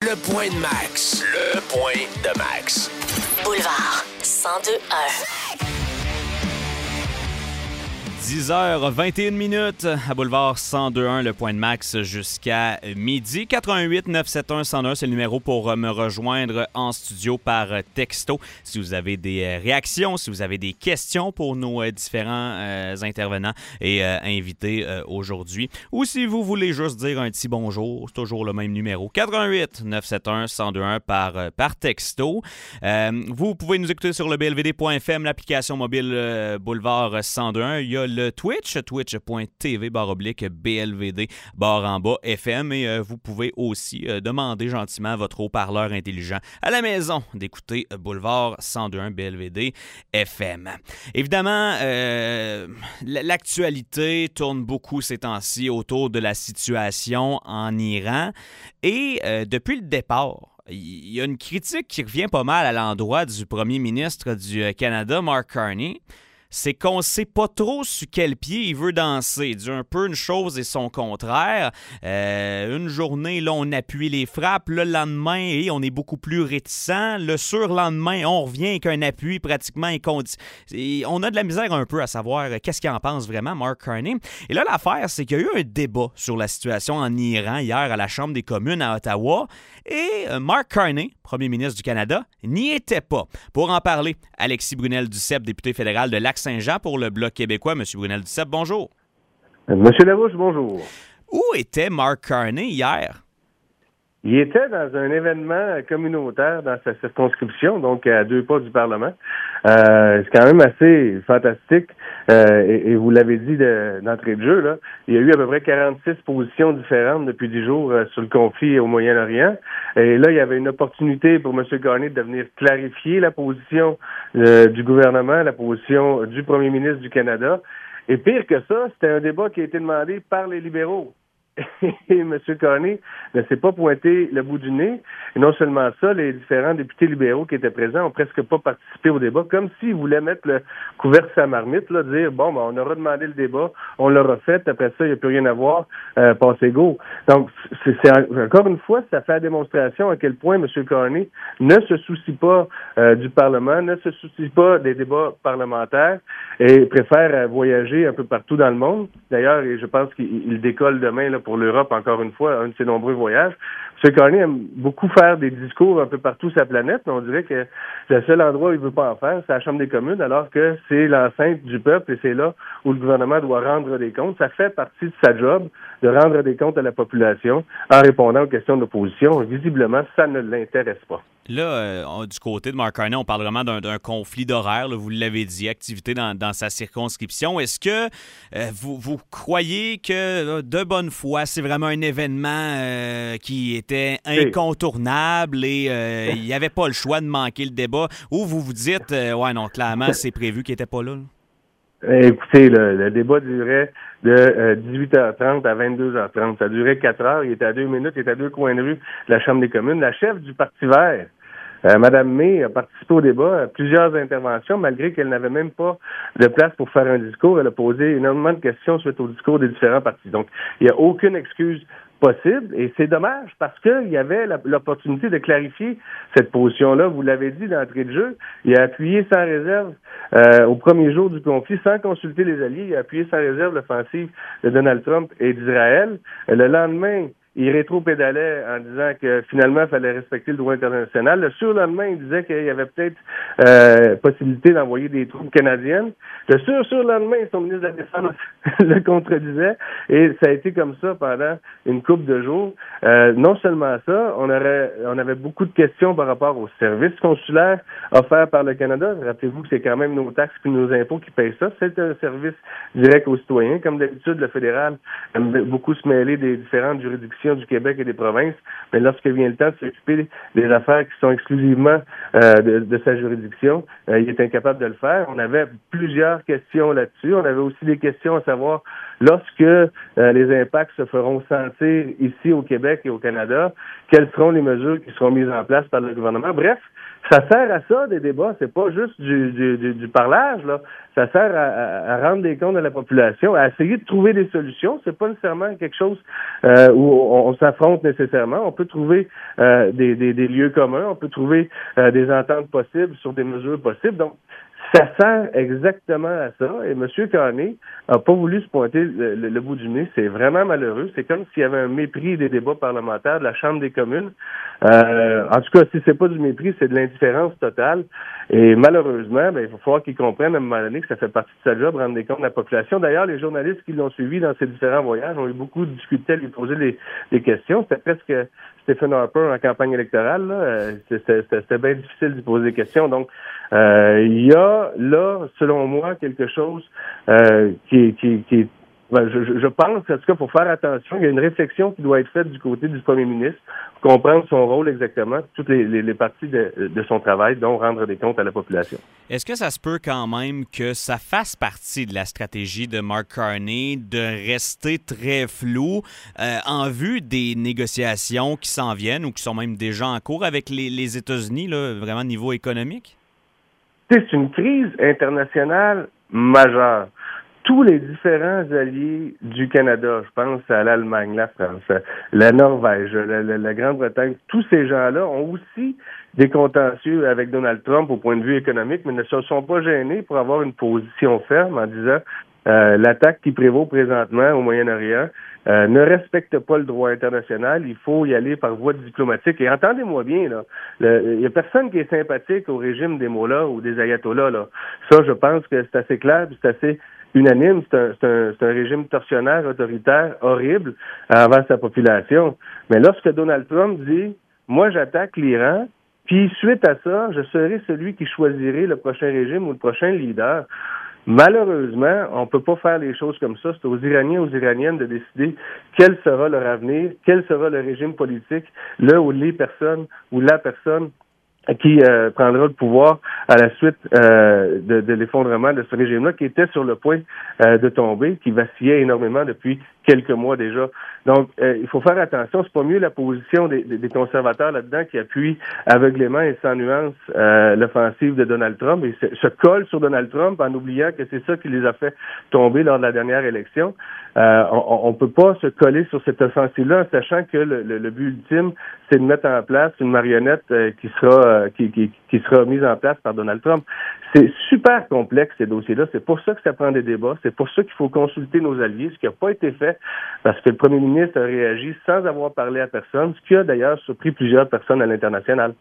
Le point de Max. Le point de Max. Boulevard 102.1. 10h21 à Boulevard 102.1, le point de Max jusqu'à midi. 88 971 101, c'est le numéro pour me rejoindre en studio par texto. Si vous avez des réactions, si vous avez des questions pour nos différents intervenants et invités aujourd'hui, ou si vous voulez juste dire un petit bonjour, c'est toujours le même numéro. 88 971 101 par texto. Vous pouvez nous écouter sur le blvd.fm, l'application mobile Boulevard 102.1. Il y a le twitch.tv/BLVD/FM et vous pouvez aussi demander gentiment à votre haut-parleur intelligent à la maison d'écouter Boulevard 102.1 BLVD FM. Évidemment, l'actualité tourne beaucoup ces temps-ci autour de la situation en Iran et depuis le départ, il y a une critique qui revient pas mal à l'endroit du premier ministre du Canada, Mark Carney. C'est qu'on ne sait pas trop sur quel pied il veut danser. Il dit un peu une chose et son contraire. Une journée, là, on appuie les frappes. Le lendemain, on est beaucoup plus réticent. Le surlendemain, on revient avec un appui pratiquement inconditionnel. On a de la misère un peu à savoir qu'est-ce qu'il en pense vraiment, Mark Carney. Et là, l'affaire, c'est qu'il y a eu un débat sur la situation en Iran hier à la Chambre des communes à Ottawa. Et Mark Carney, premier ministre du Canada, n'y était pas. Pour en parler, Alexis Brunel-Duceppe, député fédéral de Lac-Saint-Jean pour le Bloc québécois. Monsieur Brunel-Duceppe, bonjour. Monsieur Larouche, bonjour. Où était Mark Carney hier? Il était dans un événement communautaire dans sa circonscription, donc à 2 pas du Parlement. C'est quand même assez fantastique. Et vous l'avez dit d'entrée de jeu, là, il y a eu à peu près 46 positions différentes depuis 10 jours sur le conflit au Moyen-Orient. Et là, il y avait une opportunité pour M. Carney de venir clarifier la position du gouvernement, la position du premier ministre du Canada. Et pire que ça, c'était un débat qui a été demandé par les libéraux. Et M. Carney ne s'est pas pointé le bout du nez. Et non seulement ça, les différents députés libéraux qui étaient présents ont presque pas participé au débat, comme s'ils voulaient mettre le couvercle sur la marmite, là, dire, bon, ben, on aura demandé le débat, on l'aura fait, après ça, il n'y a plus rien à voir, passez go. Donc, encore une fois, ça fait la démonstration à quel point M. Carney ne se soucie pas du Parlement, ne se soucie pas des débats parlementaires et préfère voyager un peu partout dans le monde. D'ailleurs, je pense qu'il décolle demain là, pour l'Europe, encore une fois, un de ses nombreux voyages. M. Carney aime beaucoup faire des discours un peu partout sur la planète, mais on dirait que le seul endroit où il ne veut pas en faire, c'est la Chambre des communes, alors que c'est l'enceinte du peuple et c'est là où le gouvernement doit rendre des comptes. Ça fait partie de sa job de rendre des comptes à la population en répondant aux questions de l'opposition. Visiblement, ça ne l'intéresse pas. Là, du côté de Mark Carney, on parle vraiment d'un conflit d'horaire, là, vous l'avez dit, activité dans sa circonscription. Est-ce que vous croyez que, de bonne foi, c'est vraiment un événement qui était incontournable et il n'y avait pas le choix de manquer le débat? Ou vous vous dites, ouais, non, clairement, c'est prévu qu'il n'était pas là? Écoutez, le débat durait de 18h30 à 22h30. Ça durait 4 heures. Il était à 2 minutes. Il était à 2 coins de rue de la Chambre des communes. La chef du Parti vert, Mme May, a participé au débat à plusieurs interventions, malgré qu'elle n'avait même pas de place pour faire un discours. Elle a posé énormément de questions suite au discours des différents partis. Donc, il n'y a aucune excuse possible, et c'est dommage parce qu'il y avait l'opportunité de clarifier cette position-là. Vous l'avez dit d'entrée de jeu, il a appuyé sans réserve au premier jour du conflit, sans consulter les alliés, il a appuyé sans réserve l'offensive de Donald Trump et d'Israël. Le lendemain, il rétro-pédalait en disant que finalement, il fallait respecter le droit international. Le surlendemain, il disait qu'il y avait peut-être possibilité d'envoyer des troupes canadiennes. Le surlendemain, son ministre de la Défense le contredisait. Et ça a été comme ça pendant une couple de jours. Non seulement ça, on avait beaucoup de questions par rapport aux services consulaires offerts par le Canada. Rappelez-vous que c'est quand même nos taxes et nos impôts qui payent ça. C'est un service direct aux citoyens. Comme d'habitude, le fédéral aime beaucoup se mêler des différentes juridictions du Québec et des provinces, mais lorsque vient le temps de s'occuper des affaires qui sont exclusivement de sa juridiction, il est incapable de le faire. On avait plusieurs questions là-dessus. On avait aussi des questions à savoir lorsque les impacts se feront sentir ici au Québec et au Canada, quelles seront les mesures qui seront mises en place par le gouvernement. Bref, ça sert à ça, des débats. C'est pas juste du parlage, là. Ça sert à rendre des comptes à la population, à essayer de trouver des solutions. C'est pas nécessairement quelque chose où on s'affronte nécessairement. On peut trouver des lieux communs, on peut trouver des ententes possibles sur des mesures possibles. Donc, ça sert exactement à ça. Et M. Carney n'a pas voulu se pointer le bout du nez. C'est vraiment malheureux. C'est comme s'il y avait un mépris des débats parlementaires de la Chambre des communes. En tout cas, si c'est pas du mépris, c'est de l'indifférence totale. Et malheureusement, il va falloir qu'ils comprennent à un moment donné que ça fait partie de sa job, rendre des comptes de la population. D'ailleurs, les journalistes qui l'ont suivi dans ces différents voyages ont eu beaucoup de difficultés à lui poser des questions. C'était presque Stephen Harper en campagne électorale. Là. C'était bien difficile de lui poser des questions. Donc, il y a là, selon moi, quelque chose qui je pense, en tout cas, pour faire attention, il y a une réflexion qui doit être faite du côté du premier ministre pour comprendre son rôle exactement, toutes les parties de son travail, dont rendre des comptes à la population. Est-ce que ça se peut quand même que ça fasse partie de la stratégie de Mark Carney de rester très flou en vue des négociations qui s'en viennent ou qui sont même déjà en cours avec les États-Unis, là, vraiment niveau économique? C'est une crise internationale majeure. Tous les différents alliés du Canada, je pense à l'Allemagne, la France, la Norvège, la Grande-Bretagne, tous ces gens-là ont aussi des contentieux avec Donald Trump au point de vue économique, mais ne se sont pas gênés pour avoir une position ferme en disant l'attaque qui prévaut présentement au Moyen-Orient ne respecte pas le droit international, il faut y aller par voie diplomatique. Et entendez-moi bien, là, il y a personne qui est sympathique au régime des mollahs ou des ayatollahs, là. Ça, je pense que c'est assez clair, c'est assez unanime, c'est un régime tortionnaire, autoritaire, horrible envers sa population. Mais lorsque Donald Trump dit « Moi, j'attaque l'Iran, puis suite à ça, je serai celui qui choisirait le prochain régime ou le prochain leader », malheureusement, on ne peut pas faire les choses comme ça. C'est aux Iraniens, aux Iraniennes de décider quel sera leur avenir, quel sera le régime politique, là où les personnes ou la personne qui prendra le pouvoir à la suite de l'effondrement de ce régime-là qui était sur le point de tomber, qui vacillait énormément depuis quelques mois déjà. Donc, il faut faire attention. C'est pas mieux la position des conservateurs là-dedans qui appuient aveuglément et sans nuance l'offensive de Donald Trump et se collent sur Donald Trump en oubliant que c'est ça qui les a fait tomber lors de la dernière élection. On peut pas se coller sur cette offensive-là en sachant que le but ultime, c'est de mettre en place une marionnette qui sera mise en place par Donald Trump. C'est super complexe, ces dossiers-là. C'est pour ça que ça prend des débats. C'est pour ça qu'il faut consulter nos alliés, ce qui n'a pas été fait parce que le premier ministre a réagi sans avoir parlé à personne, ce qui a d'ailleurs surpris plusieurs personnes à l'international.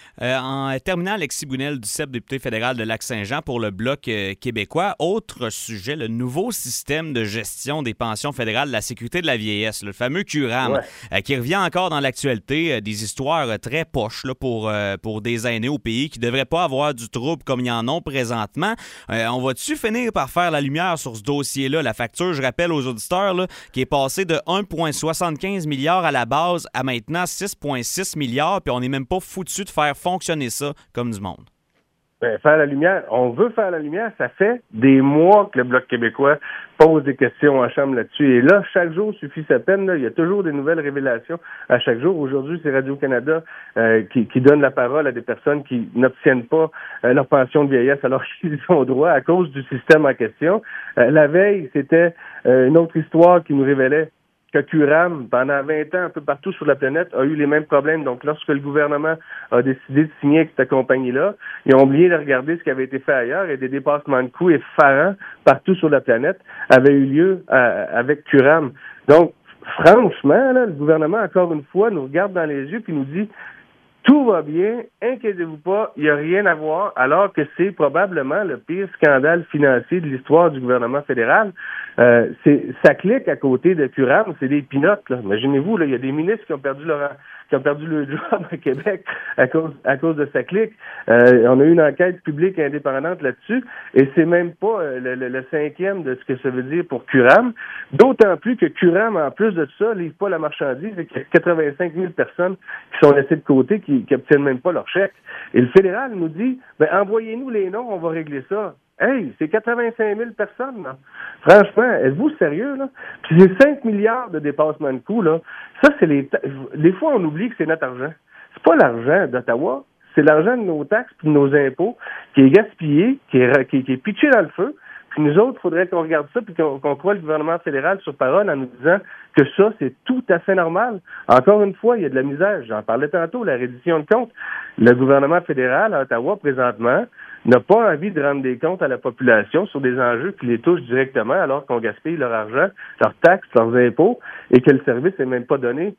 En terminant, Alexis Bouinel, Duceppe, député fédéral de Lac-Saint-Jean pour le Bloc québécois. Autre sujet, le nouveau système de gestion des pensions fédérales de la sécurité de la vieillesse, le fameux QRAM, qui revient encore dans l'actualité. Des histoires très poches là, pour des aînés au pays qui ne devraient pas avoir du trouble comme ils en ont présentement. On va-tu finir par faire la lumière sur ce dossier-là? La facture, je rappelle aux auditeurs, là, qui est passée de 1,75 milliard à la base à maintenant 6,6 milliards, puis on n'est même pas foutu de faire fonctionner ça comme du monde. Faire la lumière, on veut faire la lumière, ça fait des mois que le Bloc québécois pose des questions en chambre là-dessus. Et là, chaque jour suffit sa peine. Là. Il y a toujours des nouvelles révélations à chaque jour. Aujourd'hui, c'est Radio-Canada qui donne la parole à des personnes qui n'obtiennent pas leur pension de vieillesse alors qu'ils y ont droit à cause du système en question. La veille, c'était une autre histoire qui nous révélait que QRAM, pendant 20 ans, un peu partout sur la planète, a eu les mêmes problèmes. Donc, lorsque le gouvernement a décidé de signer avec cette compagnie-là, ils ont oublié de regarder ce qui avait été fait ailleurs et des dépassements de coûts effarants partout sur la planète avaient eu lieu avec QRAM. Donc, franchement, là, le gouvernement, encore une fois, nous regarde dans les yeux puis nous dit tout va bien, inquiétez-vous pas, il n'y a rien à voir, alors que c'est probablement le pire scandale financier de l'histoire du gouvernement fédéral. Ça clique à côté de QRAM, c'est des pinottes, là. Imaginez-vous, là, il y a des ministres qui ont perdu leur job à Québec à cause de sa clique. On a eu une enquête publique indépendante là-dessus, et c'est même pas le cinquième de ce que ça veut dire pour QRAM. D'autant plus que QRAM, en plus de ça, livre pas la marchandise, et qu'il y a 85 000 personnes qui sont laissées de côté, qui obtiennent même pas leur chèque. Et le fédéral nous dit, envoyez-nous les noms, on va régler ça. Hey, c'est 85 000 personnes, là. Franchement, êtes-vous sérieux, là? Puis c'est 5 milliards de dépassements de coûts, là. Ça, c'est des fois, on oublie que c'est notre argent. C'est pas l'argent d'Ottawa, c'est l'argent de nos taxes et de nos impôts qui est gaspillé, qui est pitché dans le feu. Puis nous autres, il faudrait qu'on regarde ça puis qu'on croit le gouvernement fédéral sur parole en nous disant que ça, c'est tout à fait normal. Encore une fois, il y a de la misère. J'en parlais tantôt, la reddition de comptes. Le gouvernement fédéral à Ottawa, présentement, n'a pas envie de rendre des comptes à la population sur des enjeux qui les touchent directement alors qu'on gaspille leur argent, leurs taxes, leurs impôts et que le service n'est même pas donné.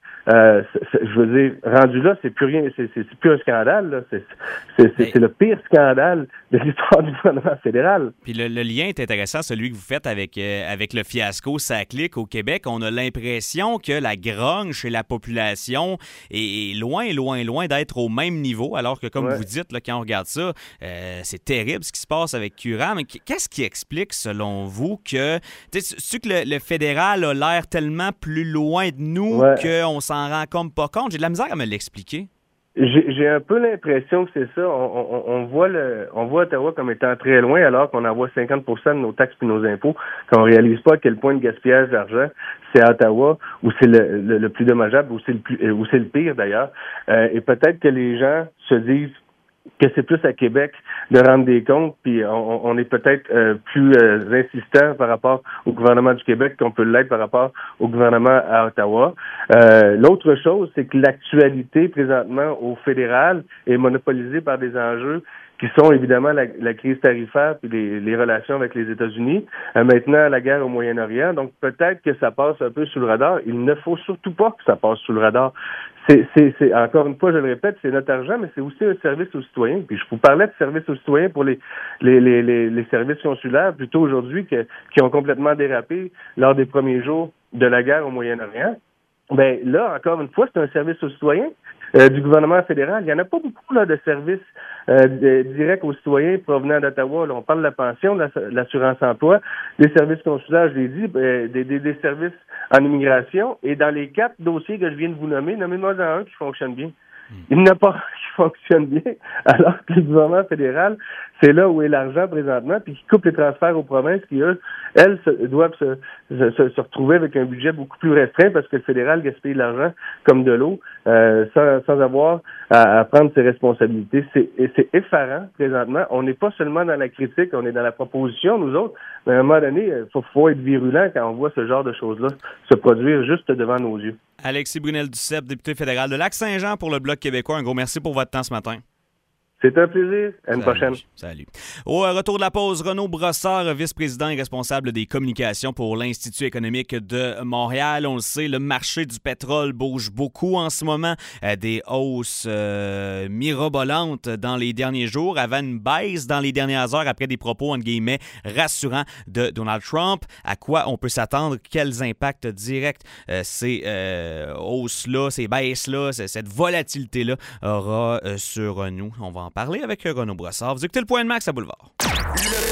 Je veux dire, rendu là, c'est plus rien, c'est plus un scandale, là. C'est le pire scandale de l'histoire du gouvernement fédéral. Puis le lien est intéressant, celui que vous faites avec le fiasco SACLIC au Québec. On a l'impression que la grogne chez la population est loin d'être au même niveau, alors que, comme vous dites, là, quand on regarde ça, c'est terrible ce qui se passe avec Curran. Mais qu'est-ce qui explique, selon vous, que le fédéral a l'air tellement plus loin de nous qu'on s'en rend comme pas compte? J'ai de la misère à me l'expliquer. J'ai un peu l'impression que c'est ça. On voit Ottawa comme étant très loin alors qu'on envoie 50% de nos taxes et nos impôts, qu'on réalise pas à quel point le gaspillage d'argent c'est à Ottawa où c'est le plus dommageable, où c'est le pire d'ailleurs. Et peut-être que les gens se disent que c'est plus à Québec de rendre des comptes, puis on est peut-être plus insistant par rapport au gouvernement du Québec qu'on peut l'être par rapport au gouvernement à Ottawa. L'autre chose, c'est que l'actualité présentement au fédéral est monopolisée par des enjeux qui sont évidemment la crise tarifaire puis les relations avec les États-Unis, maintenant la guerre au Moyen-Orient. Donc peut-être que ça passe un peu sous le radar. Il ne faut surtout pas que ça passe sous le radar. C'est encore une fois, je le répète, c'est notre argent, mais c'est aussi un service aux citoyens. Puis je vous parlais de service aux citoyens pour les services consulaires plutôt aujourd'hui qui ont complètement dérapé lors des premiers jours de la guerre au Moyen-Orient. Ben là, encore une fois, c'est un service aux citoyens du gouvernement fédéral. Il n'y en a pas beaucoup là de services directs aux citoyens provenant d'Ottawa. Là, on parle de la pension, de l'assurance-emploi, des services consulaires, je l'ai dit, des services en immigration. Et dans les 4 dossiers que je viens de vous nommer, nommez-moi un qui fonctionne bien. Il n'y en a pas qui fonctionne bien, alors que le gouvernement fédéral, c'est là où est l'argent présentement, puis qui coupe les transferts aux provinces qui, elles doivent se retrouver avec un budget beaucoup plus restreint parce que le fédéral gaspille l'argent comme de l'eau sans avoir à prendre ses responsabilités. C'est effarant présentement. On n'est pas seulement dans la critique, on est dans la proposition, nous autres, mais à un moment donné, il faut être virulent quand on voit ce genre de choses-là se produire juste devant nos yeux. Alexis Brunel-Duceppe, député fédéral de Lac-Saint-Jean pour le Bloc québécois. Un gros merci pour votre temps ce matin. C'est un plaisir. À une prochaine. Salut. Au retour de la pause, Renaud Brossard, vice-président et responsable des communications pour l'Institut économique de Montréal. On le sait, le marché du pétrole bouge beaucoup en ce moment. Des hausses mirobolantes dans les derniers jours, avant une baisse dans les dernières heures après des propos, entre guillemets, rassurants de Donald Trump. À quoi on peut s'attendre? Quels impacts directs ces hausses-là, ces baisses-là, cette volatilité-là aura sur nous? On va en parler avec Renaud Brossard. Vous écoutez le Point de Max à Boulevard.